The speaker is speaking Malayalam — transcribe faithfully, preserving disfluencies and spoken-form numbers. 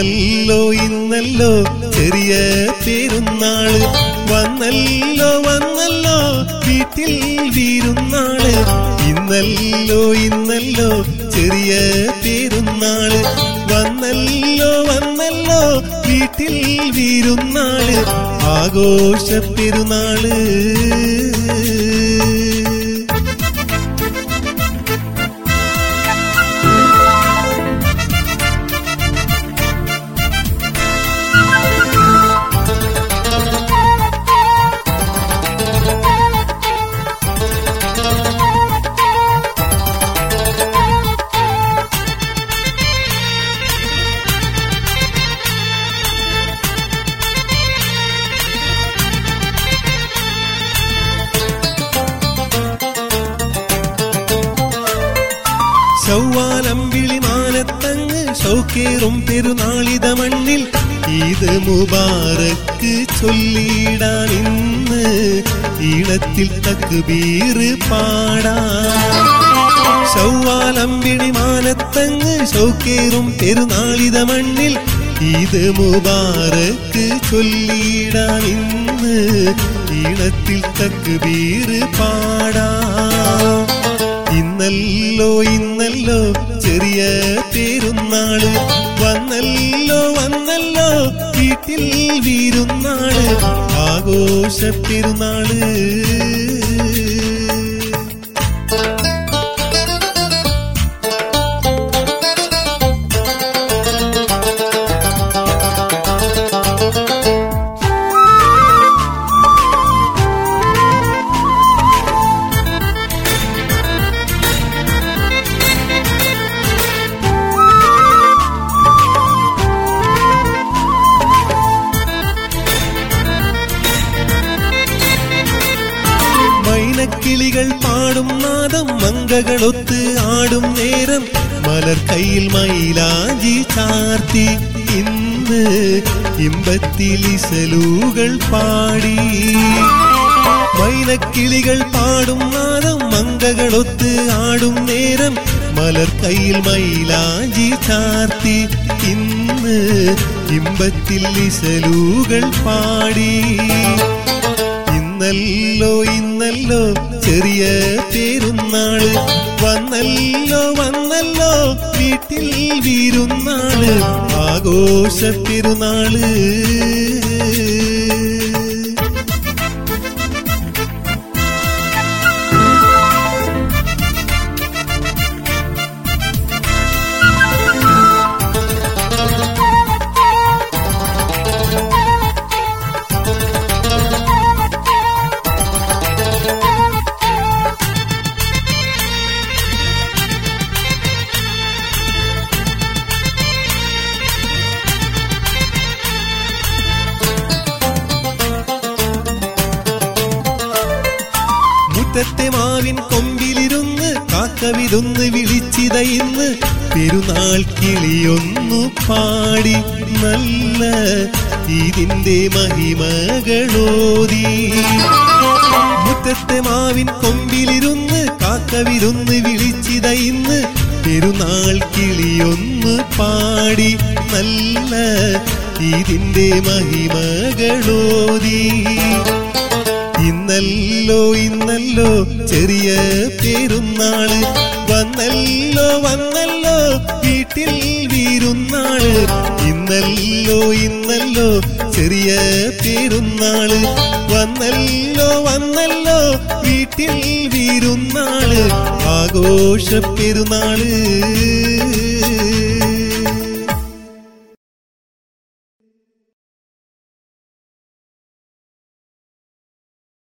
ഇന്നല്ലോ ഇന്നല്ലോ ചെറിയ പെരുന്നാള് വന്നല്ലോ വന്നല്ലോ വീട്ടിൽ വിരുന്നാള്. ഇന്നല്ലോ ഇന്നല്ലോ ചെറിയ പെരുന്നാള് വന്നല്ലോ വന്നല്ലോ വീട്ടിൽ വിരുന്നാള് ആഘോഷ പെരുന്നാള്. ചൊവ്വാലമ്പിളി മാനത്തങ്ങ് ഷൗക്കേറും പെരുന്നാളിത മണ്ണിൽ ഈദ് മുബാറക്ക് ചൊല്ലിടാൻ ഇന്ന് ഈണത്തിൽ തക്ബീർ പാടാം. ചൊവ്വാലമ്പിളി മാനത്തങ്ങ് ഷൗക്കേറും പെരുന്നാളിത മണ്ണിൽ ഈദ് മുബാറക്ക് ചൊല്ലിടാൻ ഇന്ന് ഈണത്തിൽ തക്ബീർ പാടാം. ഇന്നല്ലോ ഇന്നല്ലോ ചെറിയ പെരുന്നാള് വന്നല്ലോ വന്നല്ലോ വീട്ടിൽ വിരുന്നാള് ആഘോഷ പെരുന്നാള്. കിളികൾ പാടും നാദം മങ്കകളൊത്ത് ആടും നേരം മലർ കയ്യിൽ മൈലാഞ്ചി ചാർത്തി ഇന്ന് ഇമ്പത്തിൽ ഇസലുകൾ പാടി. മൈനക്കിളികൾ പാടും നാദം മങ്കകളൊത്ത് ആടും നേരം മലർ കയ്യിൽ മൈലാഞ്ചി ചാർത്തി ഇന്ന് ഇമ്പത്തിൽ ഇസലുകൾ പാടി. ഇന്നല്ലോ ഇന്നല്ലോ ചെറിയ പെരുന്നാള് വന്നല്ലോ വന്നല്ലോ വീട്ടിൽ വിരുന്നാള് ആഘോഷ പെരുന്നാള്. മുറ്റത്തെ മാവിൻ കൊമ്പിലിരുന്ന് കാക്കവിരുന്ന് വിളിച്ചിത ഇന്ന് പെരുന്നാൾ കിളിയൊന്നു പാടി നല്ല ഇതിന്റെ മഹിമകളോതി. മുറ്റത്തെ മാവിൻ കൊമ്പിലിരുന്ന് കാക്കവിരുന്ന് വിളിച്ചിത ഇന്ന് പെരുന്നാൾ കിളിയൊന്നു പാടി നല്ല ഇതിന്റെ മഹിമകളോതി. ഇന്നല്ലോ ഇന്നല്ലോ ചെറിയ പെരുന്നാള് വന്നല്ലോ വന്നല്ലോ വീട്ടിൽ വിരുന്നാള്. ഇന്നല്ലോ ഇന്നല്ലോ ചെറിയ പെരുന്നാള് വന്നല്ലോ വന്നല്ലോ വീട്ടിൽ വിരുന്നാള് ആഘോഷ പെരുന്നാള്.